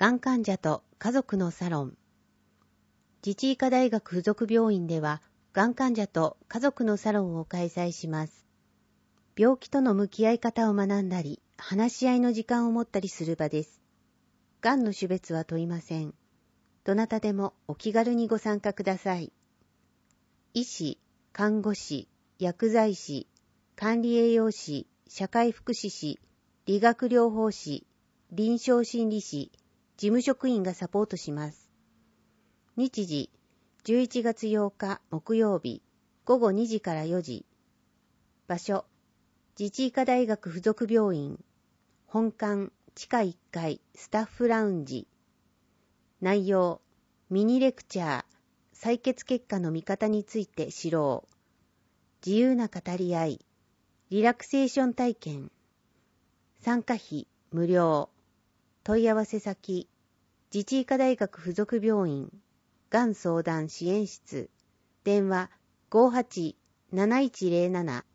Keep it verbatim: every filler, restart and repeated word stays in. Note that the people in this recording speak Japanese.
がん患者と家族のサロン。自治医科大学附属病院では、がん患者と家族のサロンを開催します。病気との向き合い方を学んだり、話し合いの時間を持ったりする場です。がんの種別は問いません。どなたでもお気軽にご参加ください。医師、看護師、薬剤師、管理栄養士、社会福祉士、理学療法士、臨床心理士、事務職員がサポートします。日時、じゅういちがつようか木曜日、ごごにじからよじ。場所、自治医科大学附属病院、本館地下いっかいスタッフラウンジ。内容、ミニレクチャー、採血結果の見方について知ろう。自由な語り合い、リラクセーション体験。参加費無料。問い合わせ先、自治医科大学附属病院、がん相談支援室、電話 ごーはち なないちゼロなな